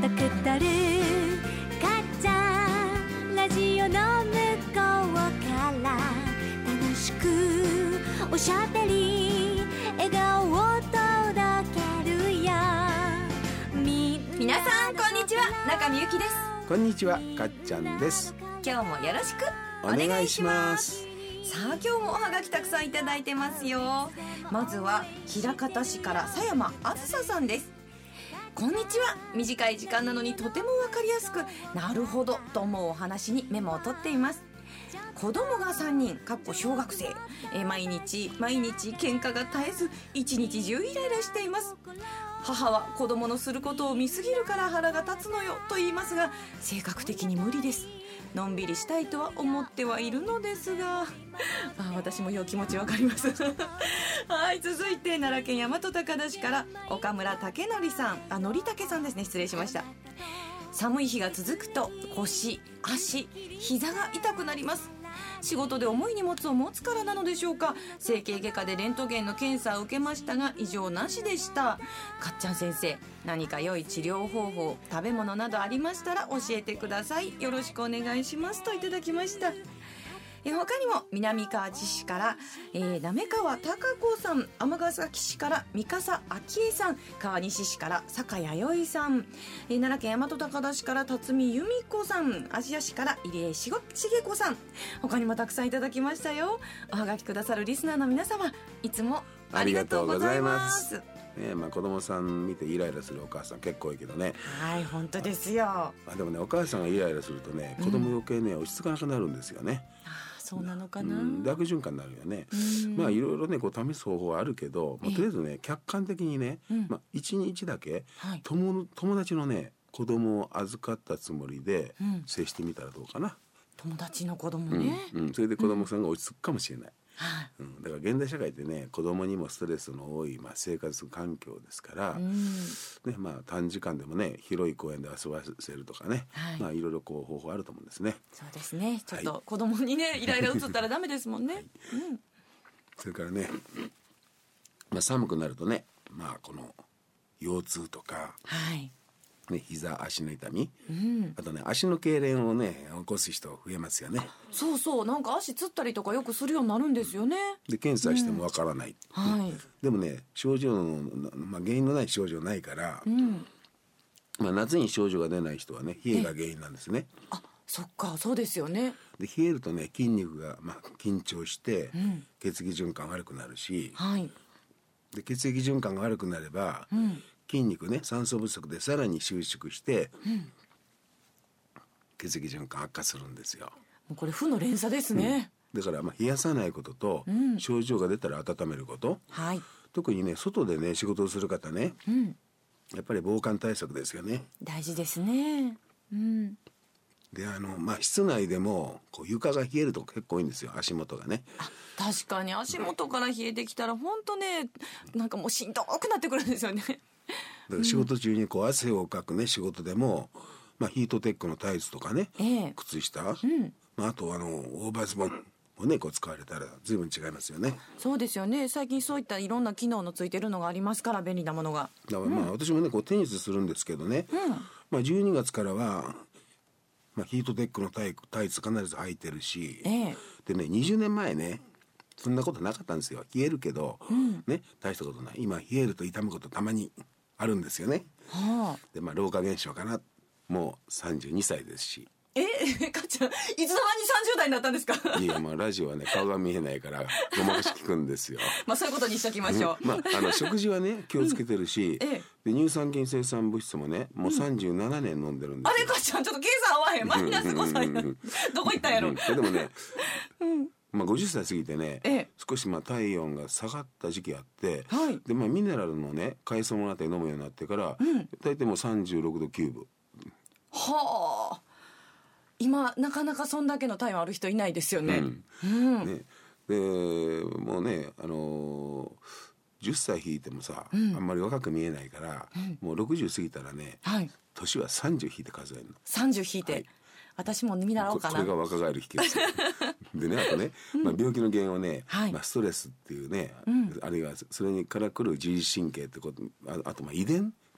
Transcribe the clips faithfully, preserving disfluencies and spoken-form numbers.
とくとるかっちゃんラジオの向こうから楽しくおしゃべり笑顔を届けるよ。み皆さんこんにちは、中見ゆきです。 こんにちは、かっちゃんです。 今日もよろしくお願いします。 さあ今日もおはがきたくさんいただいてますよ。まずは枚方市から佐山あずささんです。こんにちは。短い時間なのにとてもわかりやすく、なるほどと思うお話にメモを取っています。子供がさんにん、かっこ小学生、え毎日毎日喧嘩が絶えず一日中イライラしています。母は子供のすることを見すぎるから腹が立つのよと言いますが、性格的に無理です。のんびりしたいとは思ってはいるのですが、あ私もよう気持ちわかりますはい、続いて奈良県大和高田市から岡村武則さん、あのりたけさんですね、失礼しました。寒い日が続くと腰、足、膝が痛くなります。仕事で重い荷物を持つからなのでしょうか。整形外科でレントゲンの検査を受けましたが異常なしでした。かっちゃん先生、何か良い治療方法、食べ物などありましたら教えてください。よろしくお願いしますといただきました。え他にも南河内市から、えー、滑川貴子さん、尼崎市から三笠昭恵さん、川西市から坂弥生さん、えー、奈良県大和高田市から辰巳由美子さん、芦屋市から入江茂子さん、他にもたくさんいただきましたよ。おはがきくださるリスナーの皆様、いつもありがとうございます。 ね、まあ、子供さん見てイライラするお母さん結構多いけどね。 はい、本当ですよ。 まあ、でもね、お母さんがイライラするとね、子供余計ね、うん、落ち着かなくなるんですよね。 そうなのかな、うん、 悪循環になるよね。まあいろいろねこう試す方法はあるけど、まあ、とりあえずね客観的にね、うん、まあ、いちにちだけ、はい、友, 友達のね子供を預かったつもりで接してみたらどうかな、うん、 友達の子供ね、うんうん、 それで子供さんが落ち着くかもしれない、うんうん、だから現代社会ってね子供にもストレスの多い、まあ、生活環境ですから、うんねまあ、短時間でもね広い公園で遊ばせるとかね、はいまあ、いろいろこう方法あると思うんですね。 そうですね、ちょっと子供にね、はい、イライラ移ったらダメですもんね、はいうん、 それからね、まあ、寒くなるとね、まあ、この腰痛とか、はいね、膝足の痛み、うん、あとね足の痙攣をね起こす人増えますよね。 そうそう、なんか足つったりとかよくするようになるんですよね。 で検査してもわからない、うんはい、でもね症状の、まあ、原因のない症状ないから、うんまあ、夏に症状が出ない人はね冷えが原因なんですね。 あ、そっか、そうですよね。 で冷えるとね筋肉が、まあ、緊張して、うん、血液循環悪くなるし、はい、で血液循環が悪くなれば、うん筋肉ね酸素不足でさらに収縮して、うん、血液循環悪化するんですよ。 もうこれ負の連鎖ですね、 うん、だからまあ冷やさないことと、うん、症状が出たら温めること、はい、特にね外でね仕事をする方ね、うん、やっぱり防寒対策ですよね。 大事ですね、うん、 であの、まあ、室内でもこう床が冷えると結構多いんですよ、足元がね。 あ、確かに足元から冷えてきたら本当ねなんかもうしんどくなってくるんですよね。 だから仕事中にこう汗をかくね仕事でも、まあ、ヒートテックのタイツとかね、えー、靴下、うんまあ、あとあのオーバーズボンをねこう使われたら随分違いますよね。 そうですよね、最近そういったいろんな機能のついてるのがありますから、便利なものが。 だからまあ、うん、私もねこうテニスするんですけどね、うんまあ、じゅうにがつからは、まあ、ヒートテックのタイ、タイツ必ず履いてるし、えー、でねにじゅうねんまえねそんなことなかったんですよ。冷えるけど、うんね、大したことない。今冷えると痛むことたまにあるんですよね、はあ、でまあ老化現象かな。もうさんじゅうにさいですし。 えかっちゃんいつの間にさんじゅう代になったんですか。 いやまあラジオはね顔が見えないからごまかし聞くんですよまあそういうことにしときましょう、 うんまあ、あの食事はね気をつけてるし、うんええ、で乳酸菌生産物質もねもうさんじゅうななねん飲んでるんですよ、 うん、あれかっちゃんちょっと計算合わへん、マイナスごさいどこ行ったんやろ、うん、 でもね、うんまあ、ごじゅっさい過ぎてね、ええ、少しまあ体温が下がった時期あって、はいでまあ、ミネラルのね海藻物語飲むようになってから、うん、大体もうさんじゅうろくどきゅうぶ。 はあ、今なかなかそんだけの体温ある人いないですよね、うんうんねでもうね、あのー、じゅっさい引いてもさ、うん、あんまり若く見えないから、うん、もうろくじゅう過ぎたらね、はい、年はさんじゅう引いて数えるの。 さんじゅう引いて、はい、私も見習おうかな。 これが若返る秘訣でね、あとね、まあ、病気の原因はね、うんまあ、ストレスっていうね、うん、あるいはそれから来る自律神経ってこと、 あ, あとまあ遺伝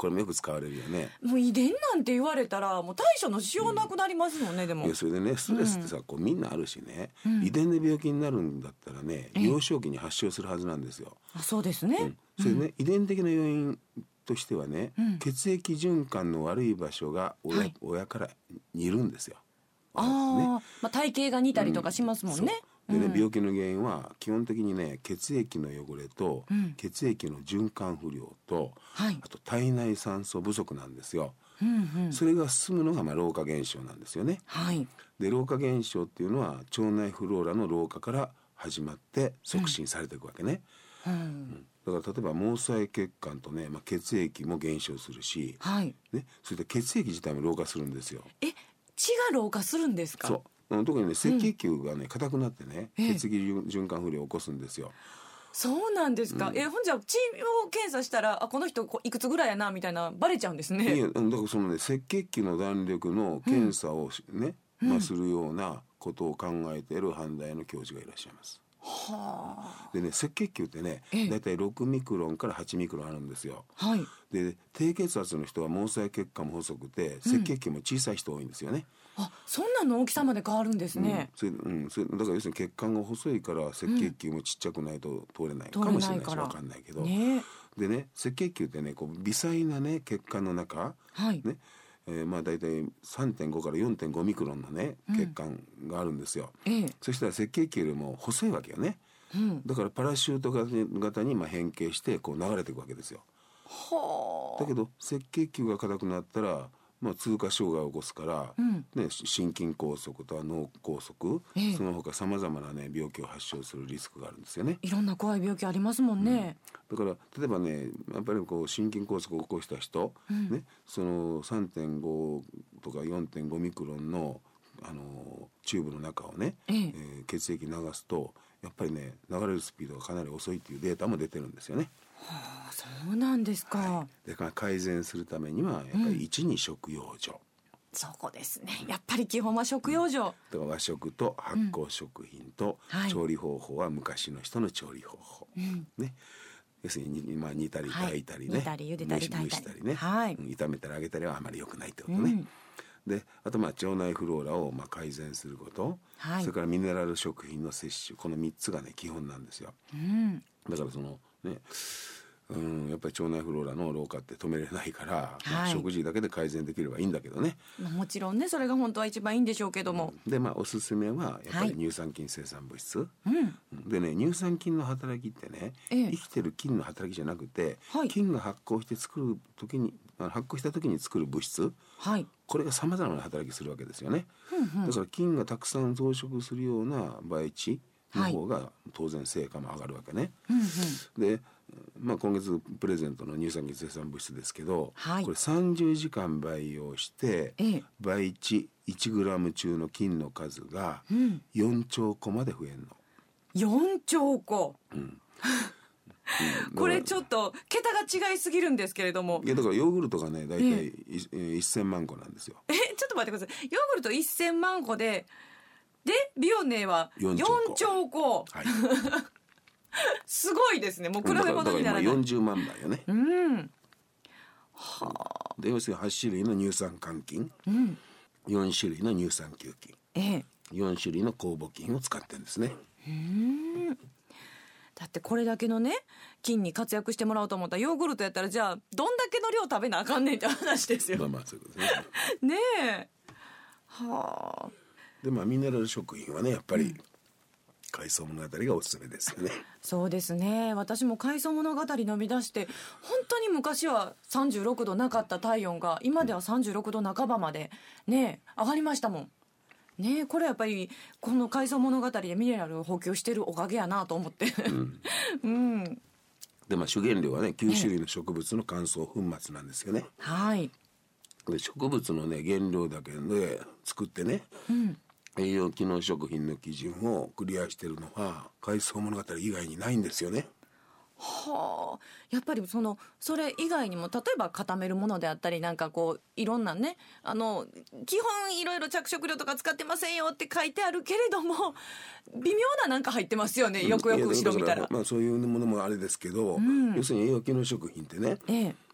これもよく使われるよね。 もう遺伝なんて言われたらもう対処のしようなくなりますもんね、うん、でもいやそれでねストレスってさ、うん、こうみんなあるしね、うん、遺伝で病気になるんだったらね、幼少期に発症するはずなんですよ。 あ、そうですね、 うん、それでね、うん、遺伝的な要因としてはね、うん、血液循環の悪い場所が 親,、はい、親から似るんですよ。 あ、ね、まあ、体型が似たりとかしますもんね、 うん、でね、病気の原因は基本的にね血液の汚れと、うん、血液の循環不良と、はい、あと体内酸素不足なんですよ、うんうん、それが進むのがまあ老化現象なんですよね、はい、で老化現象っていうのは腸内フローラの老化から始まって促進されていくわけね、うんうん、だから例えば毛細血管とね、まあ、血液も減少するし、はいね、それで血液自体も老化するんですよ。 え、血が老化するんですか？ そう、特にね赤血球がね硬、うん、くなってね血液循環不良を起こすんですよ。 そうなんですか、うん、えほんじゃ血を検査したらあこの人いくつぐらいやなみたいなバレちゃうんですね。 いやだからそのね赤血球の弾力の検査をね、うんまあ、するようなことを考えている阪大の教授がいらっしゃいます。はあ、でね赤血球ってねだいたいろくミクロンからはちミクロンあるんですよ、はい、で低血圧の人は毛細血管も細くて赤血球も小さい人多いんですよね、 うん、あそんなの大きさまで変わるんですね、 うんそれうん、それだから要するに血管が細いから赤血球もちっちゃくないと通れないかもしれないし分かんないけど、ね、でね赤血球ってねこう微細なね血管の中、はいねえー、まあだいたい さんてんご から よんてんご ミクロンのね血管があるんですよ、うん、そしたら赤血球よりも細いわけよね、うん、だからパラシュート型にまあ変形してこう流れていくわけですよ。はだけど赤血球が硬くなったら、まあ、通過障害を起こすから、うんね、心筋梗塞とか脳梗塞、えー、その他さまざまな、ね、病気を発症するリスクがあるんですよね。 いろんな怖い病気ありますもんね、 うん、だから例えばねやっぱりこう心筋梗塞を起こした人、うんね、その さんてんご とか よんてんご ミクロンの、あのチューブの中をね、えーえー、血液流すとやっぱりね流れるスピードがかなり遅いっていうデータも出てるんですよね。 はあ、そうなんですか、 はい、だから改善するためにはやっぱりいちに食用所、うん、 そこですねやっぱり基本は食用所、 うん、だから和食と発酵食品と、うんはい、調理方法は昔の人の調理方法、うんね、要するに、まあ、煮たり炊いたりね、はい、煮たり茹でたり炊いたり蒸したりね、はい、炒めたり揚げたりはあまり良くないってことね、うんであとまあ腸内フローラをまあ改善すること、はい、それからミネラル食品の摂取このみっつがね基本なんですよ、うん、だからそのねうん、やっぱり腸内フローラの老化って止めれないから、はいまあ、食事だけで改善できればいいんだけどね、 まあ、もちろんねそれが本当は一番いいんでしょうけども、 うん、でまあおすすめはやっぱり乳酸菌生産物質、はい、でね乳酸菌の働きってね、ええ、生きてる菌の働きじゃなくて、はい、菌が発酵して作る時に発酵した時に作る物質、はい、これがさまざまな働きするわけですよね、うんうん、だから菌がたくさん増殖するような培地の方が当然成果も上がるわけね、はいうんうん、でまあ、今月プレゼントの乳酸菌生産物質ですけど、はい、これさんじゅうじかん培養して、ええ、培地いちグラム中の菌の数がよんちょうこまで増えるの。 よんちょうこ、うんうん、これちょっと桁が違いすぎるんですけれども。 いやだからヨーグルトがねだいたいせんまんこなんですよ。 えちょっと待ってください。ヨーグルトせんまんこででビオネはよんちょうこ、はいすごいですね。もう比べ物にならない。 よんじゅうまんばいよね。うん。はあ。で要するにはち種類の乳酸桿菌、うん、よん種類の乳酸球菌、ええ、よん種類の酵母菌を使ってるんですね。うん。 だってこれだけのね菌に活躍してもらおうと思ったらヨーグルトやったらじゃあどんだけの量食べなあかんねんって話ですよ。 まあまあそういうことですね。 ねえ。はあ。 でまあミネラル食品はねやっぱり、うん海藻物語がおすすめですよね。 そうですね。私も海藻物語飲み出して本当に昔はさんじゅうろくどなかった体温が今ではさんじゅうろくどなかばまでね上がりましたもんね。これやっぱりこの海藻物語でミネラルを補給してるおかげやなと思って、うんうん、 でまあ主原料はねきゅう種類の植物の乾燥粉末なんですよね。はいで植物のね原料だけで作ってね、うん栄養機能食品の基準をクリアしているのは海藻物語以外にないんですよね。 はあ、やっぱりそのそれ以外にも例えば固めるものであったりなんかこういろんなねあの基本いろいろ着色料とか使ってませんよって書いてあるけれども微妙ななんか入ってますよね、うん、よくよく後ろ見たら。 まあそういうものもあれですけど、うん、要するに栄養機能食品ってね、ええ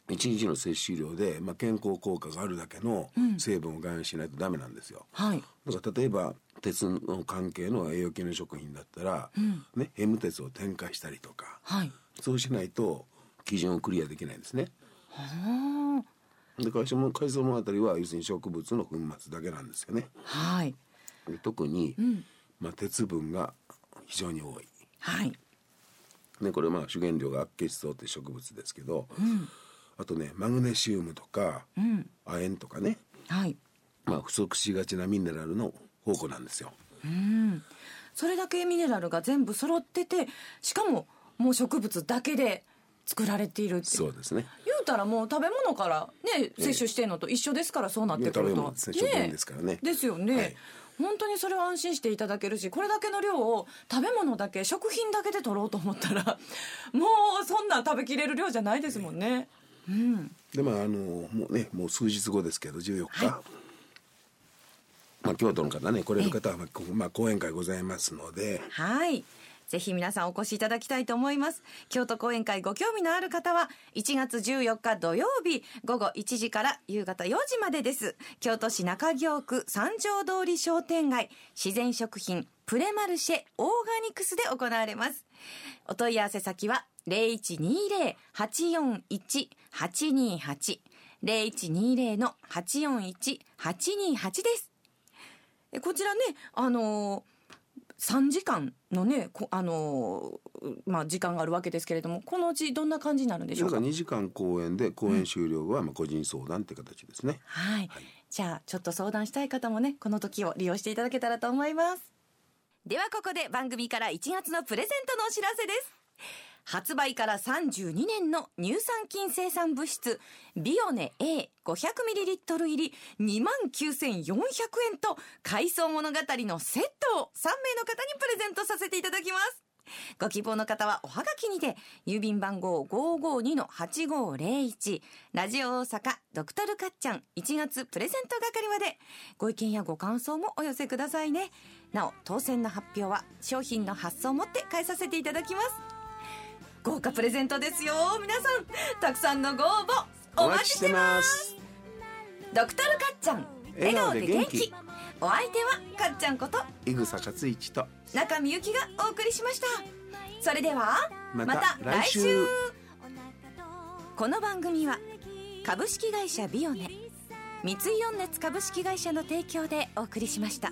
いちにちの摂取量で、まあ、健康効果があるだけの成分を含有しないとダメなんですよ、 はい、 だから例えば鉄の関係の栄養系の食品だったら、うんね、ヘム鉄を添加したりとか、はい、そうしないと基準をクリアできないんですね。はあ。で海藻も海藻のあたりは要するに植物の粉末だけなんですよね。はい。で特に、うんまあ、鉄分が非常に多い。はい。ね、これまあ主原料がアッケシソウって植物ですけど、うん、あとねマグネシウムとか、うん、亜鉛とかね、はいまあ、不足しがちなミネラルの宝庫なんですよ。 うんそれだけミネラルが全部揃っててしかももう植物だけで作られているってそうですね。 言うたらもう食べ物からね摂取してるのと一緒ですから、そうなってくると、ね、食べ物ですね、食品ですからね。ですよね、はい、本当にそれは安心していただけるし、これだけの量を食べ物だけ食品だけで取ろうと思ったらもうそんなん食べきれる量じゃないですもんね、うん、 でまああのもうねもう数日後ですけどじゅうよっか、はいまあ、京都の方ね来れる方は、まあ、講演会ございますので、 はいぜひ皆さんお越しいただきたいと思います。京都講演会ご興味のある方はいちがつじゅうよっか土曜日ごごいちじから夕方よじまでです。京都市中京区三条通り商店街自然食品プレマルシェオーガニクスで行われます。お問い合わせ先は ゼロいちにゼロ はちよんいち はちにはち ゼロいちにゼロ の はちよんいち はちにはちです。こちらねあのーさんじかんのねあのーまあ、時間があるわけですけれども、このうちどんな感じになるんでしょうか。 にじかん講演で講演終了後はまあ個人相談って形ですね、 うんはいはい、じゃあちょっと相談したい方もねこの時を利用していただけたらと思います。ではここで番組からいちがつのプレゼントのお知らせです。発売からさんじゅうにねんの乳酸菌生産物質ビオネ エーごひゃくミリリットル 入りにまんきゅうせんよんひゃくえんと海藻物語のセットをさんめいの方にプレゼントさせていただきます。ご希望の方はおはがきにて郵便番号 ごーごーにのはちごーゼロいち ラジオ大阪ドクトルかっちゃんいちがつプレゼント係までご意見やご感想もお寄せくださいね。なお当選の発表は商品の発送をもって返させていただきます。豪華プレゼントですよ。皆さんたくさんのご応募お待ちしてます。ドクトルかっちゃん笑顔で元気。お相手はかっちゃんこと井草克一と中みゆきがお送りしました。それではまた来週。来週この番組は株式会社ビオネ三井温熱株式会社の提供でお送りしました。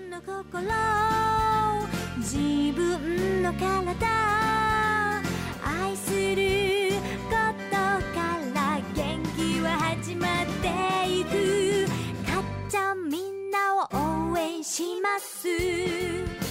自分の体愛することから元気は始まっていく。かっちゃんみんなを応援します。